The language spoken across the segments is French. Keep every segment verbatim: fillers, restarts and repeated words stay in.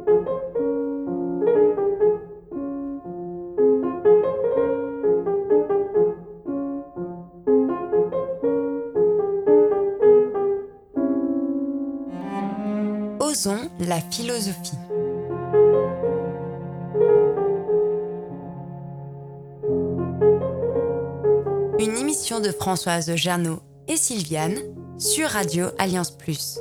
Osons la philosophie. Une émission de Françoise Gernaud et Sylviane sur Radio Alliance Plus.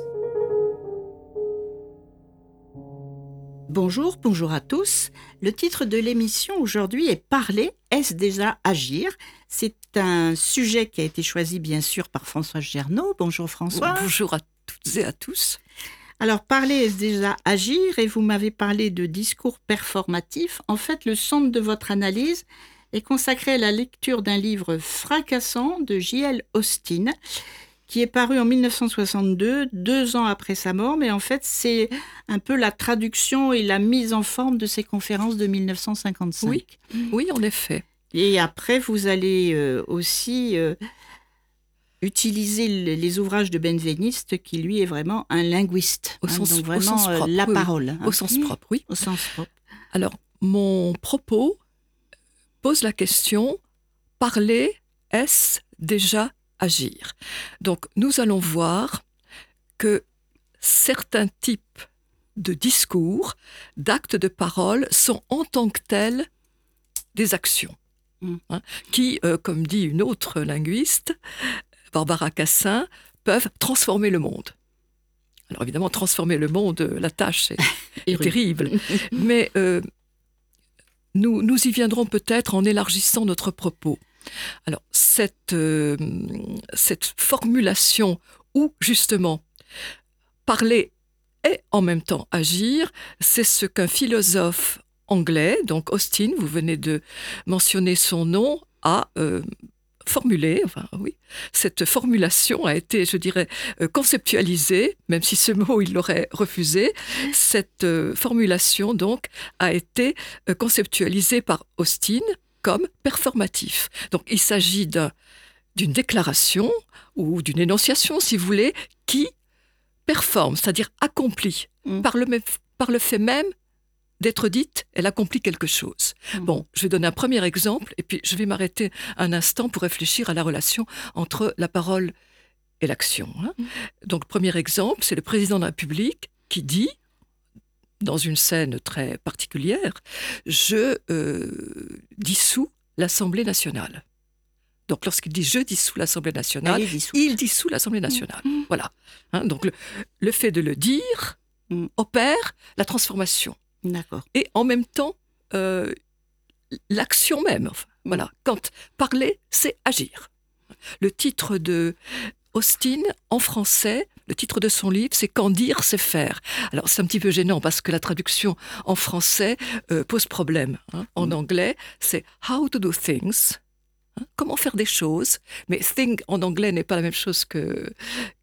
Bonjour, bonjour à tous. Le titre de l'émission aujourd'hui est « Parler, est-ce déjà agir ?» C'est un sujet qui a été choisi bien sûr par Françoise Gernaud. Bonjour François. Bonjour à toutes et à tous. Alors, parler, est-ce déjà agir ? Et vous m'avez parlé de discours performatif. En fait, le centre de votre analyse est consacré à la lecture d'un livre fracassant de J L Austin, qui est paru en dix-neuf cent soixante-deux, deux ans après sa mort. Mais en fait, c'est un peu la traduction et la mise en forme de ses conférences de dix-neuf cent cinquante-cinq. Oui, oui, en effet. Et après, vous allez euh, aussi... Euh, utiliser les ouvrages de Benveniste, qui lui est vraiment un linguiste. Au hein, sens, donc vraiment au sens propre, la oui, parole. Hein. Au sens propre, oui. Au sens propre. Alors, mon propos pose la question, parler, est-ce déjà agir ? Donc, nous allons voir que certains types de discours, d'actes de parole, sont en tant que tels des actions. Mm. Hein, qui, euh, comme dit une autre linguiste, Barbara Cassin, peuvent transformer le monde. Alors évidemment, transformer le monde, la tâche est, est terrible. Mais euh, nous, nous y viendrons peut-être en élargissant notre propos. Alors, cette, euh, cette formulation où, justement, parler et en même temps agir, c'est ce qu'un philosophe anglais, donc Austin, vous venez de mentionner son nom, a euh, formulée, enfin oui, cette formulation a été, je dirais, euh, conceptualisée, même si ce mot il l'aurait refusé. Cette euh, formulation donc a été euh, conceptualisée par Austin comme performatif. Donc il s'agit d'un, d'une déclaration ou d'une énonciation, si vous voulez, qui performe, c'est-à-dire accomplit mmh. par le, par le fait même d'être dite, elle accomplit quelque chose. Mmh. Bon, je vais donner un premier exemple, et puis je vais m'arrêter un instant pour réfléchir à la relation entre la parole et l'action. Hein. Mmh. Donc, premier exemple, c'est le président de la République qui dit, dans une scène très particulière, « Je euh, dissous l'Assemblée nationale ». Donc, lorsqu'il dit « je dissous l'Assemblée nationale », il dissout l'Assemblée nationale. Mmh. Voilà. Hein, donc, le, le fait de le dire mmh. opère la transformation. D'accord. Et en même temps, euh, l'action même. Enfin, mmh. Voilà. Quand parler, c'est agir. Le titre de Austin, en français, le titre de son livre, c'est « Quand dire, c'est faire ». Alors, c'est un petit peu gênant parce que la traduction en français euh, pose problème. Hein. En mmh. anglais, c'est « How to do things ». Hein, comment faire des choses. Mais « thing » en anglais n'est pas la même chose que...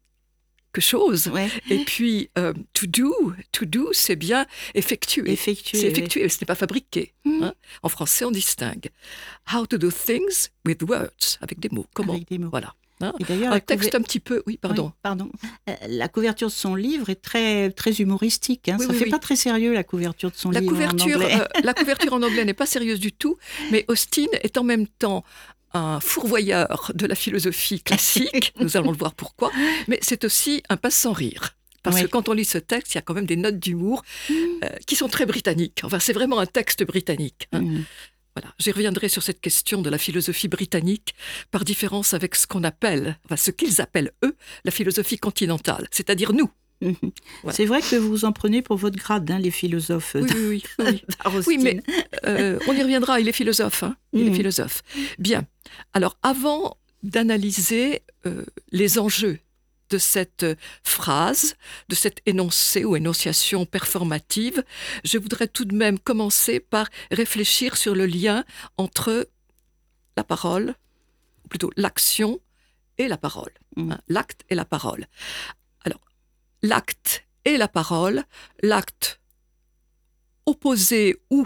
que chose. Ouais. Et puis, euh, to do, to do, c'est bien effectuer. Effectuer c'est effectuer, oui. Ce n'est pas fabriquer. Mmh. Hein. En français, on distingue. How to do things with words, avec des mots. Comment ? Avec des mots. Voilà. Hein. Et d'ailleurs, un la texte couver... un petit peu... Oui, pardon. Oui, pardon. Euh, la couverture de son livre est très, très humoristique. Hein. Oui, Ça ne oui, fait oui. pas très sérieux, la couverture de son la livre couverture, en anglais. euh, la couverture en anglais n'est pas sérieuse du tout, mais Austin est en même temps un fourvoyeur de la philosophie classique, nous allons le voir pourquoi, mais c'est aussi un passe sans rire. Parce oui. que quand on lit ce texte, il y a quand même des notes d'humour mmh. euh, qui sont très britanniques. Enfin, c'est vraiment un texte britannique. Hein. Mmh. Voilà. J'y reviendrai sur cette question de la philosophie britannique, par différence avec ce qu'on appelle, enfin ce qu'ils appellent eux, la philosophie continentale, c'est-à-dire nous. Mmh. Voilà. C'est vrai que vous en prenez pour votre grade, hein, les philosophes. Oui, oui, oui. oui. oui mais euh, on y reviendra, il est philosophe. Hein. Il mmh. est philosophe. Bien. Alors, avant d'analyser euh, les enjeux de cette phrase, de cet énoncé ou énonciation performative, je voudrais tout de même commencer par réfléchir sur le lien entre la parole, ou plutôt l'action et la parole. Mmh. Hein, l'acte et la parole. Alors, l'acte et la parole, l'acte opposé ou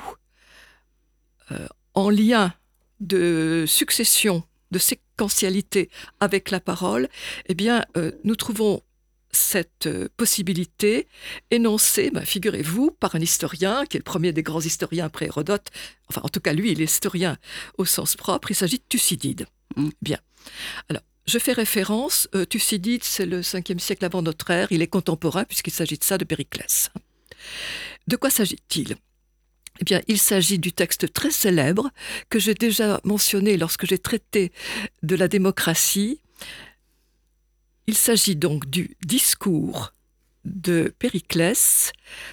euh, en lien de succession, de séquentialité avec la parole, eh bien, euh, nous trouvons cette euh, possibilité énoncée, ben, figurez-vous, par un historien, qui est le premier des grands historiens après Hérodote, enfin en tout cas lui, il est historien au sens propre, il s'agit de Thucydide. Mm. Bien. Alors, je fais référence, euh, Thucydide, c'est le cinquième siècle avant notre ère, il est contemporain puisqu'il s'agit de ça, de Périclès. De quoi s'agit-il ? Eh bien, il s'agit du texte très célèbre que j'ai déjà mentionné lorsque j'ai traité de la démocratie. Il s'agit donc du discours de Périclès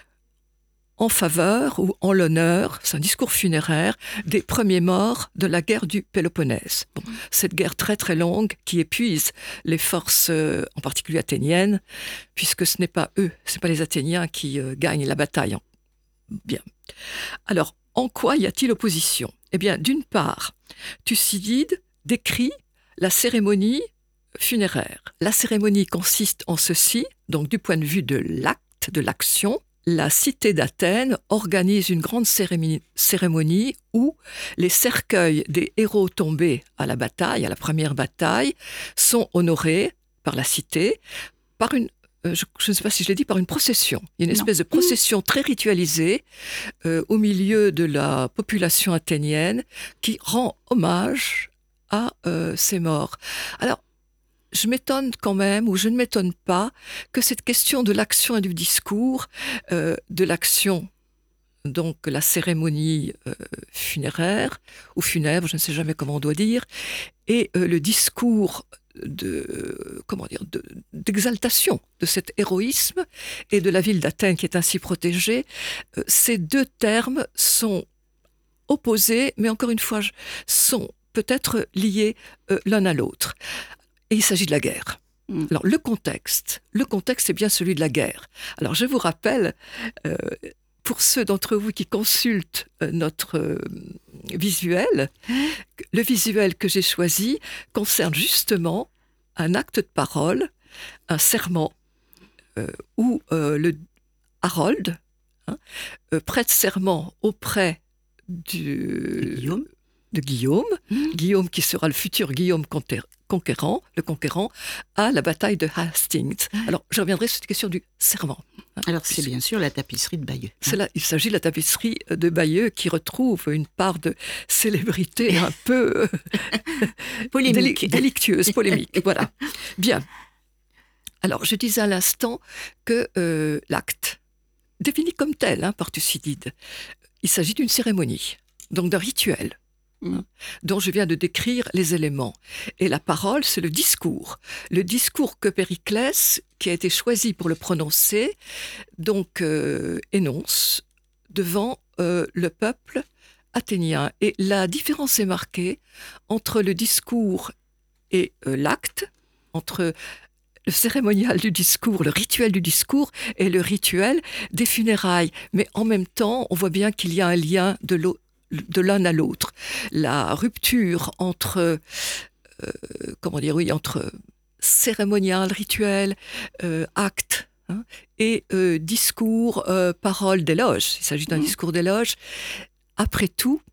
en faveur ou en l'honneur, c'est un discours funéraire, des premiers morts de la guerre du Péloponnèse. Bon, cette guerre très très longue qui épuise les forces, euh, en particulier athéniennes, puisque ce n'est pas eux, ce n'est pas les Athéniens qui euh, gagnent la bataille. Bien. Alors, en quoi y a-t-il opposition ? Eh bien, d'une part, Thucydide décrit la cérémonie funéraire. La cérémonie consiste en ceci, donc du point de vue de l'acte, de l'action, la cité d'Athènes organise une grande cérémonie, cérémonie où les cercueils des héros tombés à la bataille, à la première bataille, sont honorés par la cité, par une Euh, je, je ne sais pas si je l'ai dit, par une procession. Il y a une Non. espèce de procession très ritualisée euh, au milieu de la population athénienne qui rend hommage à euh, ces morts. Alors, je m'étonne quand même, ou je ne m'étonne pas, que cette question de l'action et du discours, euh, de l'action, donc la cérémonie euh, funéraire, ou funèbre, je ne sais jamais comment on doit dire, et euh, le discours de comment dire de, d'exaltation de cet héroïsme et de la ville d'Athènes qui est ainsi protégée, euh, ces deux termes sont opposés, mais encore une fois, sont peut-être liés euh, l'un à l'autre. Et il s'agit de la guerre. Mm. Alors le contexte, le contexte est bien celui de la guerre. Alors je vous rappelle, euh, pour ceux d'entre vous qui consultent euh, notre euh, visuel, le visuel que j'ai choisi concerne justement un acte de parole, un serment, euh, où euh, le Harold hein, euh, prête serment auprès du, Guillaume. de Guillaume, Mmh. Guillaume qui sera le futur Guillaume conquer- conquérant, le conquérant, à la bataille de Hastings. Alors, je reviendrai sur cette question du serment. hein, Alors, c'est puisque- bien sûr la tapisserie de Bayeux. c'est là, il s'agit de la tapisserie de Bayeux qui retrouve une part de célébrité un peu Polémique. déli- délictueuse, polémique. Voilà. Bien. Alors, je disais à l'instant que euh, l'acte, défini comme tel hein, par Thucydide, il s'agit d'une cérémonie, donc d'un rituel, Mm. hein, dont je viens de décrire les éléments. Et la parole, c'est le discours. Le discours que Périclès, qui a été choisi pour le prononcer, donc euh, énonce devant euh, le peuple athénien. Et la différence est marquée entre le discours et euh, l'acte, entre le cérémonial du discours, le rituel du discours et le rituel des funérailles. Mais en même temps, on voit bien qu'il y a un lien de, l'au- de l'un à l'autre. La rupture entre, euh, comment dire, oui, entre cérémonial, rituel, euh, acte, hein, et euh, discours, euh, parole d'éloge. Il s'agit d'un Mmh. discours d'éloge. Après tout,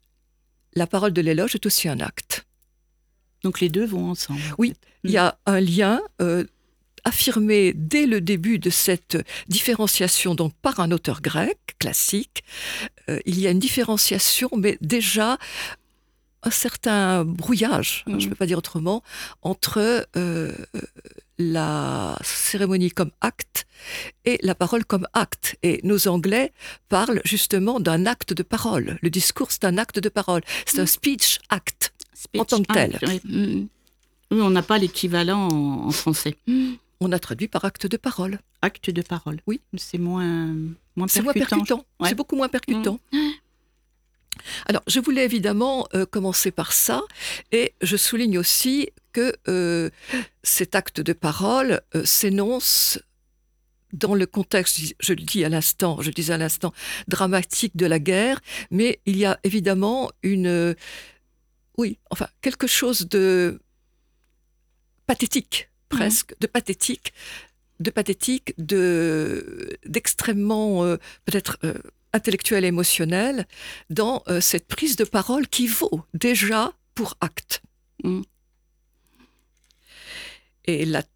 la parole de l'éloge est aussi un acte. Donc, les deux vont ensemble. Oui, il y a un lien euh, affirmé dès le début de cette différenciation, donc par un auteur grec classique. Euh, il y a une différenciation, mais déjà un certain brouillage, hein, Mhm. je ne peux pas dire autrement, entre euh, la cérémonie comme acte et la parole comme acte. Et nos Anglais parlent justement d'un acte de parole. Le discours, c'est un acte de parole. C'est un speech act. Speech en tant que tel. act, oui. Mm. Oui, on n'a pas l'équivalent en, en français. Mm. On a traduit par acte de parole. Acte de parole. Oui. C'est moins, moins C'est moins percutant. percutant. Ouais. C'est beaucoup moins percutant. Alors, je voulais évidemment euh, commencer par ça, et je souligne aussi que euh, cet acte de parole euh, s'énonce dans le contexte, je le dis à l'instant, je disais à l'instant, dramatique de la guerre, mais il y a évidemment une, euh, oui, enfin, quelque chose de pathétique, presque, de pathétique, de pathétique, de d'extrêmement euh, peut-être euh, intellectuel et émotionnel dans euh, cette prise de parole qui vaut déjà pour acte. Mm. Et la,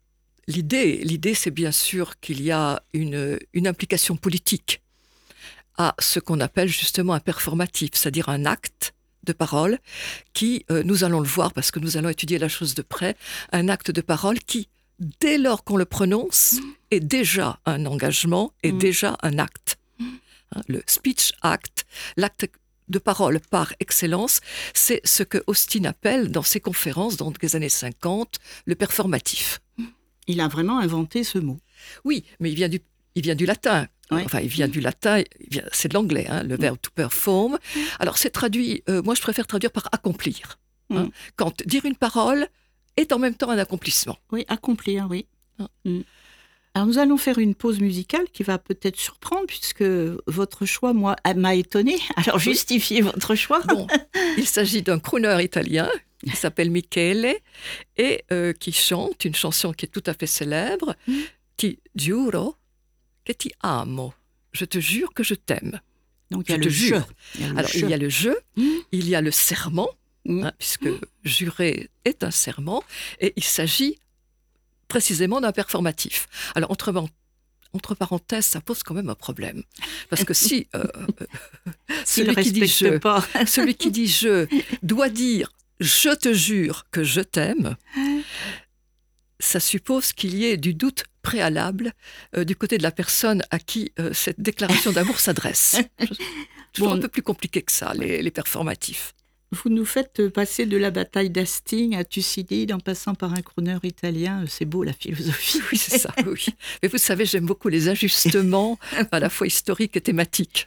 l'idée, l'idée, c'est bien sûr qu'il y a une, une implication politique à ce qu'on appelle justement un performatif, c'est-à-dire un acte de parole qui, euh, nous allons le voir parce que nous allons étudier la chose de près, un acte de parole qui, dès lors qu'on le prononce, mmh. est déjà un engagement, est mmh. déjà un acte. Mmh. Hein, le speech act, l'acte de parole par excellence, c'est ce que Austin appelle dans ses conférences dans les années cinquante, le performatif. Il a vraiment inventé ce mot. Oui, mais il vient du, il vient du latin. Ouais. Enfin, il vient du latin, il vient, c'est de l'anglais, hein, le verbe to perform. Alors, c'est traduit, euh, moi je préfère traduire par accomplir. Hein, mm. Quand dire une parole est en même temps un accomplissement. Oui, accomplir, oui. Ah. Mm. Alors, nous allons faire une pause musicale qui va peut-être surprendre, puisque votre choix, moi, m'a étonnée. Alors, justifiez oui. votre choix. Bon, il s'agit d'un crooner italien qui s'appelle Michele et euh, qui chante une chanson qui est tout à fait célèbre, mm. Ti giuro che ti amo. Je te jure que je t'aime. Donc, il y a le jeu. Alors, il y a le jeu, mm. il y a le serment, mm. hein, puisque mm. jurer est un serment, et il s'agit précisément d'un performatif. Alors, entre, entre parenthèses, ça pose quand même un problème. Parce que si euh, celui, qui dit je, pas. celui qui dit je doit dire « je te jure que je t'aime », ça suppose qu'il y ait du doute préalable euh, du côté de la personne à qui euh, cette déclaration d'amour s'adresse. Je, je bon. trouve un peu plus compliqué que ça, les, les performatifs. Vous nous faites passer de la bataille d'Hastings à Thucydide en passant par un crooner italien. C'est beau, la philosophie. Oui, c'est ça, oui. Mais vous savez, j'aime beaucoup les ajustements à la fois historiques et thématiques.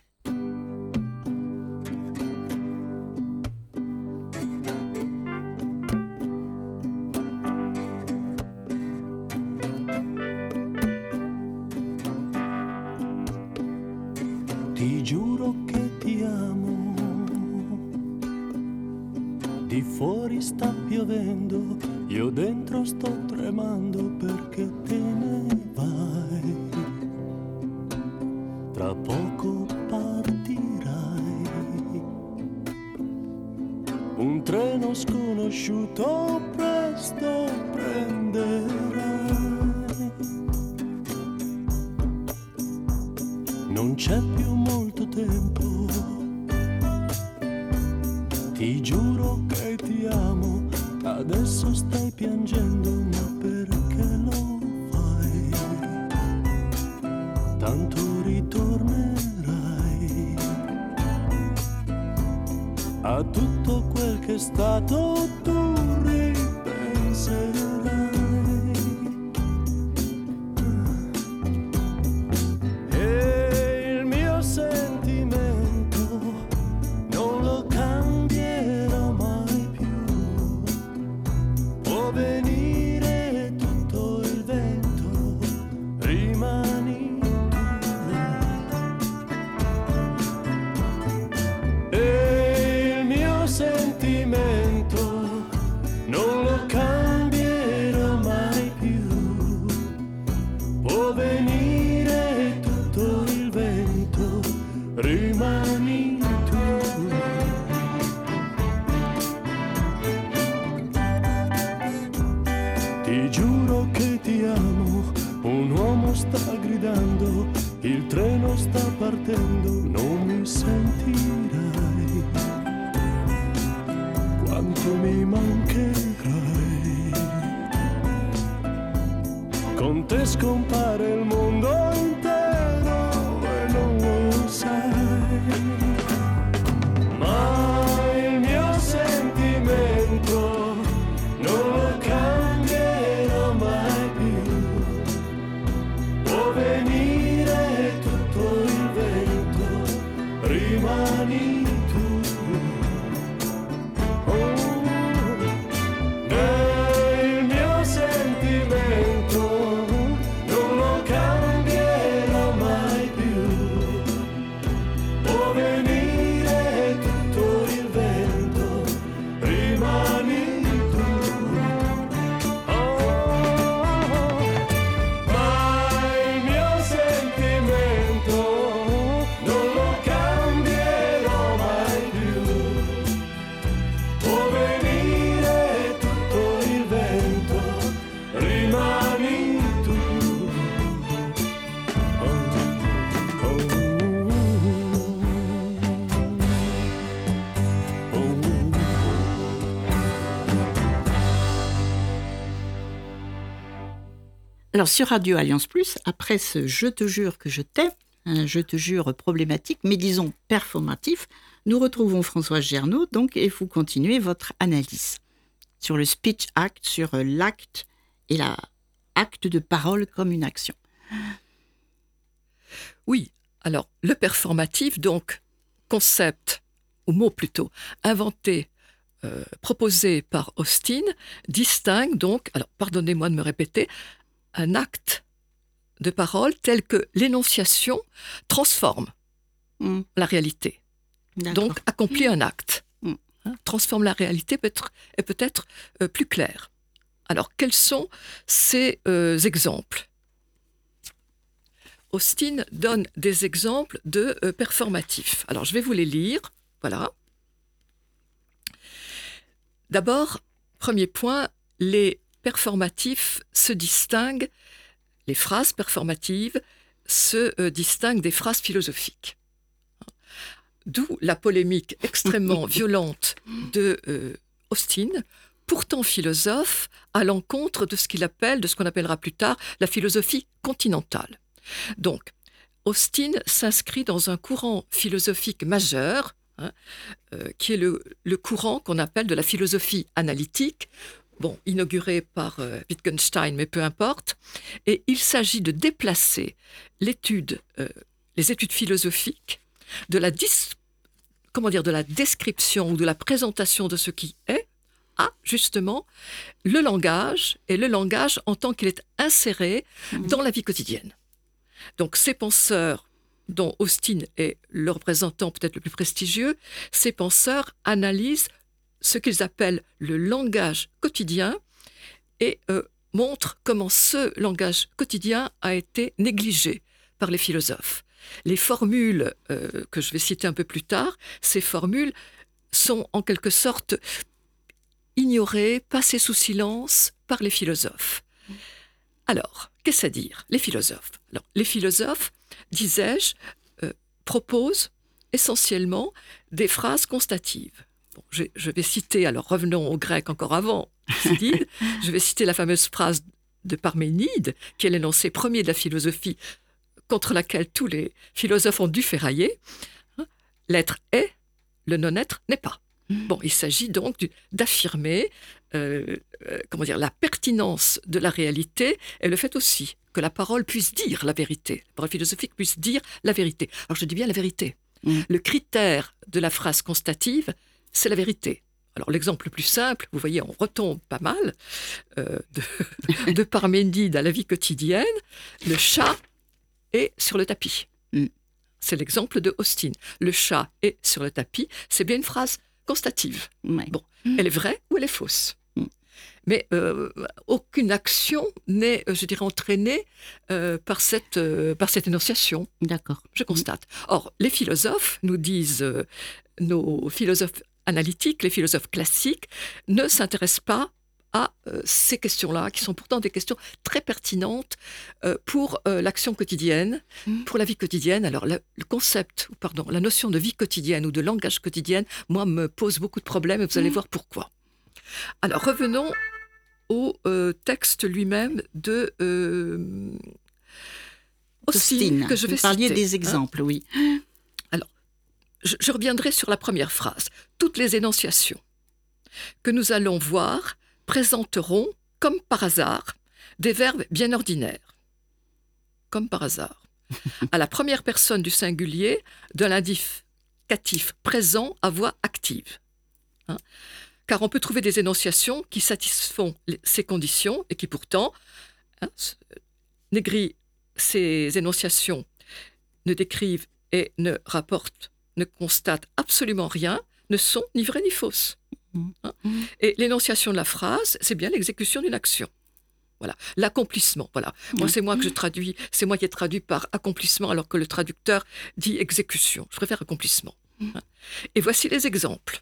Ti giuro che ti amo. Di fuori sta piovendo, io dentro sto tremando perché te ne vai. Tra poco partirai. Un treno sconosciuto presto prenderai. Non c'è più molto tempo. Ti giuro che ti amo, adesso stai piangendo, ma perché lo fai? Tanto ritornerai a tutto quel che è stato, tu ripenserai. E il mio sentimento non lo cambierò mai più. Può venire tutto il vento, rimani tu. E il mio sentimento non lo cambierò mai più. Può venire tutto il vento, rimani tu. Ti giuro che ti amo, un uomo sta gridando, il treno sta partendo, non mi sentirai. Quanto mi mancherai. Con te scompare il mondo intero e non lo sai. Ma il mio sentimento non lo cambierò mai più. Può venire tutto il vento, rimani tu. Oh, il mio sentimento non lo cambierò mai più. Può venire tutto il vento, rimani tu. Oh, ma il mio sentimento non lo cambierò Alors sur Radio Alliance Plus, après ce « je te jure que je t'aime », un je te jure problématique, mais disons performatif, nous retrouvons Françoise Gernaud, donc, et vous continuez votre analyse sur le speech act, sur l'acte et l'acte de parole comme une action. Oui, alors le performatif, donc concept, ou mot plutôt, inventé, euh, proposé par Austin, distingue donc, alors pardonnez-moi de me répéter, un acte de parole tel que l'énonciation transforme mmh. la réalité. D'accord. Donc accomplit un acte. Mmh. Hein, transforme la réalité peut-être, est peut-être euh, plus claire. Alors quels sont ces euh, exemples ? Austin donne des exemples de euh, performatifs. Alors, je vais vous les lire. Voilà. D'abord, premier point, les performatifs se distinguent, les phrases performatives se euh, distinguent des phrases philosophiques. D'où la polémique extrêmement violente de euh, Austin, pourtant philosophe, à l'encontre de ce qu'il appelle, de ce qu'on appellera plus tard, la philosophie continentale. Donc, Austin s'inscrit dans un courant philosophique majeur, hein, euh, qui est le, le courant qu'on appelle de la philosophie analytique, bon, inauguré par euh, Wittgenstein, mais peu importe. Et il s'agit de déplacer l'étude, euh, les études philosophiques de la, dis, comment dire, de la description ou de la présentation de ce qui est à, justement, le langage, et le langage en tant qu'il est inséré mmh. dans la vie quotidienne. Donc, ces penseurs, dont Austin est le représentant peut-être le plus prestigieux, ces penseurs analysent ce qu'ils appellent le langage quotidien et euh, montrent comment ce langage quotidien a été négligé par les philosophes. Les formules euh, que je vais citer un peu plus tard, ces formules sont en quelque sorte ignorées, passées sous silence par les philosophes. Alors, qu'est-ce à dire, les philosophes ? Alors, les philosophes, disais-je, euh, proposent essentiellement des phrases constatives. Bon, je, je vais citer, alors revenons au grec encore avant, Thucydide, je vais citer la fameuse phrase de Parménide, qui est l'énoncé premier de la philosophie, contre laquelle tous les philosophes ont dû ferrailler. Hein, l'être est, le non-être n'est pas. Bon, il s'agit donc du, d'affirmer euh, euh, comment dire, la pertinence de la réalité et le fait aussi que la parole puisse dire la vérité, la parole philosophique puisse dire la vérité. Alors je dis bien la vérité. Mmh. Le critère de la phrase constative, c'est la vérité. Alors l'exemple le plus simple, vous voyez, on retombe pas mal, euh, de, de Parménide à la vie quotidienne, le chat est sur le tapis. Mmh. C'est l'exemple de Austin. Le chat est sur le tapis, c'est bien une phrase constative. Ouais. Bon, mmh. Elle est vraie ou elle est fausse. Mmh. Mais euh, aucune action n'est, je dirais, entraînée euh, par, cette, euh, par cette énonciation. D'accord. Je constate. Mmh. Or, les philosophes, nous disent euh, nos philosophes analytiques, les philosophes classiques, ne s'intéressent pas à euh, ces questions-là, qui sont pourtant des questions très pertinentes euh, pour euh, l'action quotidienne, mmh. pour la vie quotidienne. Alors, la, le concept, pardon, la notion de vie quotidienne ou de langage quotidien, moi, me pose beaucoup de problèmes, et vous allez mmh. voir pourquoi. Alors, revenons au euh, texte lui-même de euh, Austin, que je vais vous parliez citer, des exemples, hein. Oui. Alors, je, je reviendrai sur la première phrase. Toutes les énonciations que nous allons voir présenteront, comme par hasard, des verbes bien ordinaires. Comme par hasard. À la première personne du singulier d'un indicatif présent à voix active. Hein ? Car on peut trouver des énonciations qui satisfont les, ces conditions et qui pourtant, hein, Négri, ces énonciations ne décrivent et ne rapportent, ne constatent absolument rien, ne sont ni vraies ni fausses. Hein? Et l'énonciation de la phrase, c'est bien l'exécution d'une action. Voilà, l'accomplissement. Voilà. Moi, c'est moi que je traduis, c'est moi qui ai traduit par accomplissement, alors que le traducteur dit exécution. Je préfère accomplissement. Hein? Et voici les exemples.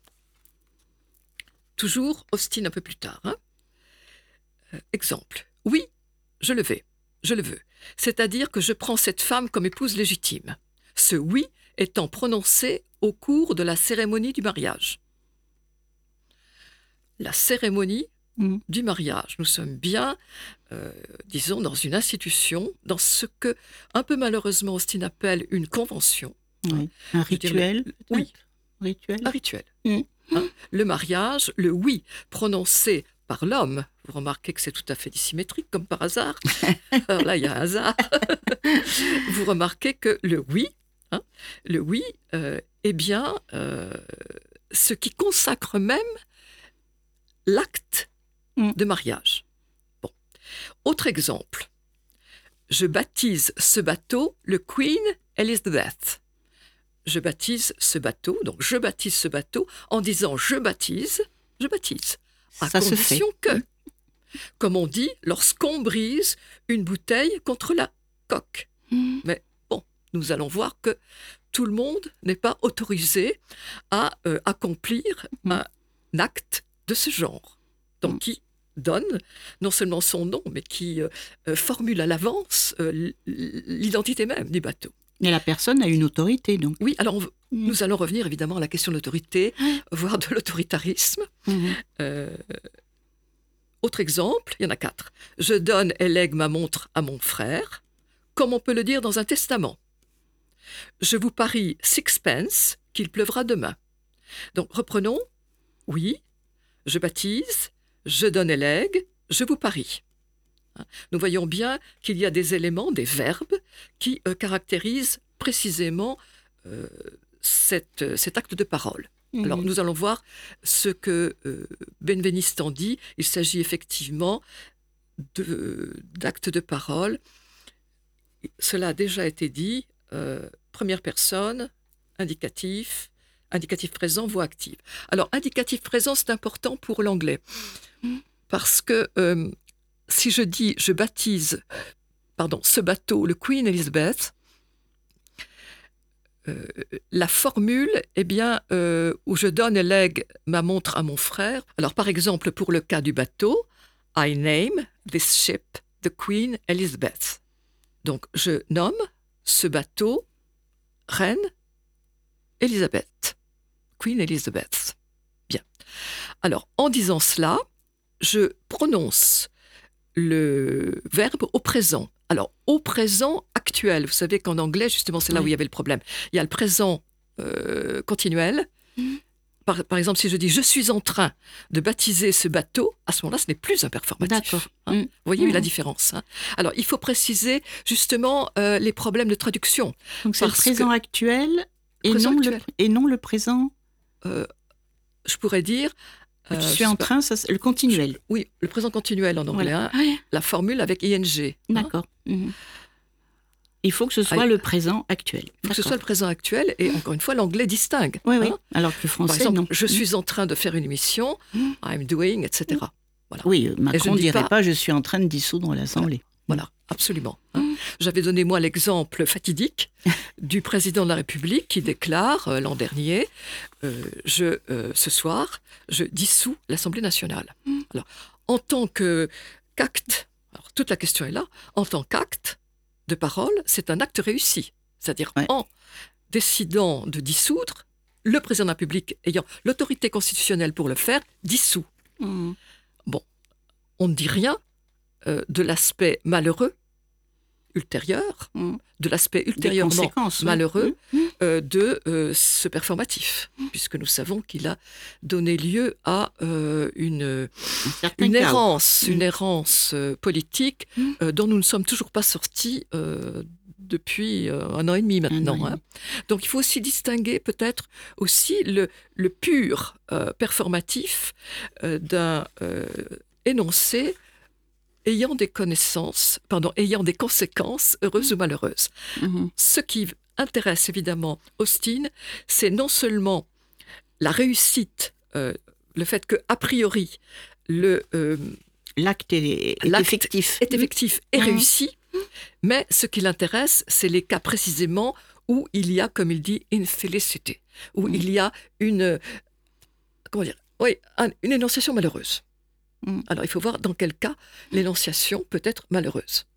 Toujours Austin un peu plus tard. Hein? Euh, exemple. Oui, je le vais, je le veux. C'est-à-dire que je prends cette femme comme épouse légitime. Ce oui étant prononcé au cours de la cérémonie du mariage. La cérémonie Mm. du mariage. Nous sommes bien, euh, disons, dans une institution, dans ce que, un peu malheureusement, Austin appelle une convention. Oui. Un Je veux dire, rituel, le- peut-être oui. Rituel. Un rituel. Mm. Hein, le mariage, le oui prononcé par l'homme. Vous remarquez que c'est tout à fait dissymétrique, comme par hasard. Alors là, il y a un hasard. Vous remarquez que le oui, hein, le oui, euh, est bien euh, ce qui consacre même l'acte Mm. de mariage. Bon. Autre exemple. Je baptise ce bateau le Queen Elizabeth. Je baptise ce bateau, donc je baptise ce bateau en disant je baptise, je baptise. À Ça se fait. condition que, comme on dit, lorsqu'on brise une bouteille contre la coque. Mm. Mais bon, nous allons voir que tout le monde n'est pas autorisé à euh, accomplir Mm. un acte de ce genre. Donc, Mm. qui donne non seulement son nom, mais qui euh, euh, formule à l'avance euh, l- l'identité même du bateau. Et la personne a une autorité, donc. Oui, alors on v- Mm. nous allons revenir évidemment à la question de l'autorité, voire de l'autoritarisme. Mhm. Euh, autre exemple, il y en a quatre. Je donne et lègue ma montre à mon frère, comme on peut le dire dans un testament. Je vous parie sixpence qu'il pleuvra demain. Donc reprenons. Oui, je baptise, je donne et lègue, je vous parie. Hein, Nous voyons bien qu'il y a des éléments, des verbes, qui euh, caractérisent précisément euh, cette- cet acte de parole. Alors, Mhm. nous allons voir ce que euh, Benveniste en dit. Il s'agit effectivement de- d'actes de parole. Cela a déjà été dit. euh, première personne, indicatif, indicatif présent, voix active. Alors, indicatif présent, c'est important pour l'anglais. Parce que euh, si je dis, je baptise, pardon, ce bateau, le Queen Elizabeth, euh, la formule, eh bien, euh, où je donne et lègue ma montre à mon frère. Alors, par exemple, pour le cas du bateau, I name this ship the Queen Elizabeth. Donc, je nomme ce bateau Reine Elizabeth, Queen Elizabeth. Bien. Alors, en disant cela, je prononce le verbe au présent. Alors, au présent actuel, vous savez qu'en anglais, justement, c'est là Oui. où il y avait le problème. Il y a le présent euh, continuel. Mhm. Par, par exemple, si je dis « je suis en train de baptiser ce bateau », à ce moment-là, ce n'est plus un performatif. D'accord. Hein. Mm. Vous voyez Mhm. la différence. Hein. Alors, il faut préciser justement euh, les problèmes de traduction. Donc c'est le Parce présent actuel et Présent non, actuel. Le, et non le présent. Euh, je pourrais dire... euh, je je suis sais en pas. train, ça, c'est le continuel. Oui, le présent continuel en anglais. Voilà. hein. Ah, La formule avec ing. hein. d'accord. Mhm. Il faut que ce soit Ah, le présent actuel. Il faut que ce D'accord. soit le présent actuel. Et encore une fois, l'anglais distingue. Oui, oui. hein. Alors que le Par français, exemple, non. je suis en train de faire une émission, Mm. I'm doing, et cetera. Oui, euh, Macron je ne ne dis dirait pas- pas... je suis en train de dissoudre l'Assemblée. Voilà, absolument. hein. J'avais donné, moi, l'exemple fatidique du président de la République qui déclare euh, l'an dernier, euh, je, euh, ce soir, je dissous l'Assemblée nationale. Alors, en tant que qu'acte, alors toute la question est là, en tant qu'acte de parole, c'est un acte réussi. C'est-à-dire, Ouais. en décidant de dissoudre, le président de la République ayant l'autorité constitutionnelle pour le faire, dissout. Mhm. On ne dit rien euh, de l'aspect malheureux ultérieur, Mhm. de l'aspect Des ultérieurement conséquences. oui. malheureux Mhm. euh, de euh, ce performatif, puisque nous savons qu'il a donné lieu à euh, une, Un certain une chaos. errance, Mm. une errance euh, politique Mm. euh, dont nous ne sommes toujours pas sortis euh, depuis euh, un an et demi maintenant. an et hein. Donc il faut aussi distinguer peut-être aussi le, le pur euh, performatif euh, d'un euh, énoncé ayant des connaissances, pardon, ayant des conséquences heureuses ou malheureuses. Mhm. Ce qui intéresse évidemment Austin, c'est non seulement la réussite, euh, le fait que a priori le euh, L'acte est, est L'acte effectif. est effectif et Mhm. réussi, mais ce qui l'intéresse, c'est les cas précisément où il y a, comme il dit, infelicity, où Mhm. il y a une, comment dire, oui, un- une énonciation malheureuse. Mhm. Alors il faut voir dans quel cas l'énonciation peut être malheureuse.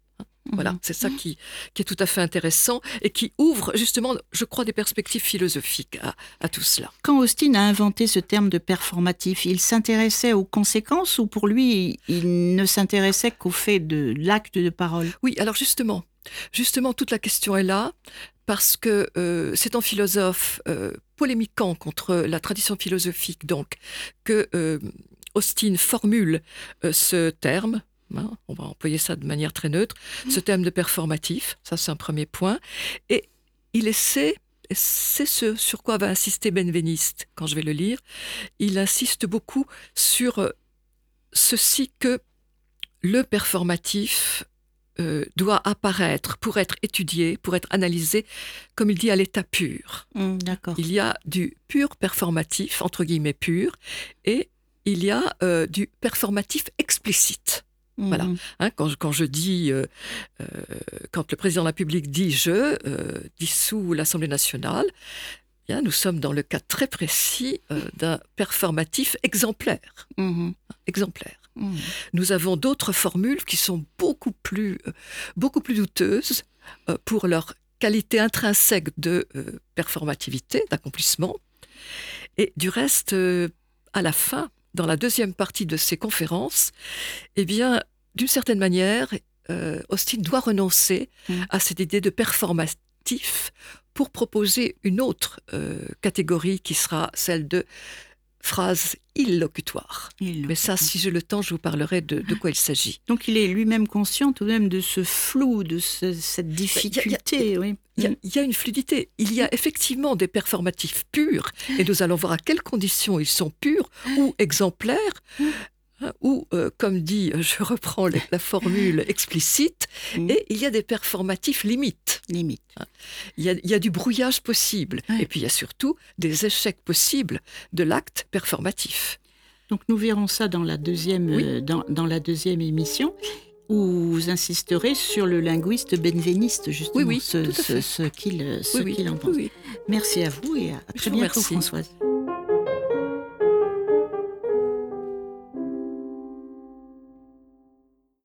Voilà, c'est ça qui, qui est tout à fait intéressant et qui ouvre justement, je crois, des perspectives philosophiques à, à tout cela. Quand Austin a inventé ce terme de performatif, il s'intéressait aux conséquences ou pour lui, il ne s'intéressait qu'au fait de l'acte de parole? Oui, alors justement, justement, toute la question est là parce que euh, c'est en philosophe euh, polémiquant contre la tradition philosophique donc que euh, Austin formule euh, ce terme. Hein, on va employer ça de manière très neutre, mmh. ce terme de performatif, ça c'est un premier point. Et il essaie, et c'est ce sur quoi va insister Benveniste quand je vais le lire, il insiste beaucoup sur euh, ceci que le performatif euh, doit apparaître pour être étudié, pour être analysé, comme il dit, à l'état pur. Mmh, d'accord. Il y a du pur performatif, entre guillemets pur, et il y a euh, du performatif explicite. Voilà. Mmh. Hein, quand, quand je dis, euh, euh, quand le président de la République dit je euh, dissous l'Assemblée nationale, bien, nous sommes dans le cas très précis euh, d'un performatif exemplaire. Mmh. Exemplaire. Mmh. Nous avons d'autres formules qui sont beaucoup plus, euh, beaucoup plus douteuses euh, pour leur qualité intrinsèque de euh, performativité, d'accomplissement. Et du reste, euh, à la fin, dans la deuxième partie de ces conférences, eh bien, d'une certaine manière, euh, Austin doit renoncer mmh. à cette idée de performatif pour proposer une autre euh, catégorie qui sera celle de phrases illocutoires. Mais ça, si j'ai le temps, je vous parlerai de, de quoi il s'agit. Donc il est lui-même conscient tout de même de ce flou, de ce, cette difficulté. Il y, a, oui. il, y a, il y a une fluidité. Il y a effectivement des performatifs purs, et nous allons voir à quelles conditions ils sont purs ou exemplaires, ou, euh, comme dit, je reprends la, la formule explicite, mmh. et il y a des performatifs limites. Limite. Il y a, il y a du brouillage possible, ouais. et puis il y a surtout des échecs possibles de l'acte performatif. Donc nous verrons ça dans la deuxième, oui. euh, dans, dans la deuxième émission, où vous insisterez sur le linguiste benveniste, justement, oui, oui, ce, ce, ce qu'il, ce oui, qu'il oui, en pense. Oui, oui. Merci à vous et à, à très bientôt, Françoise.